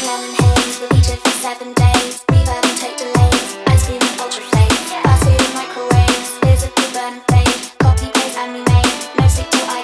Fast food and microwaves, here's a good burn fade. Copy paste and remake, no stick to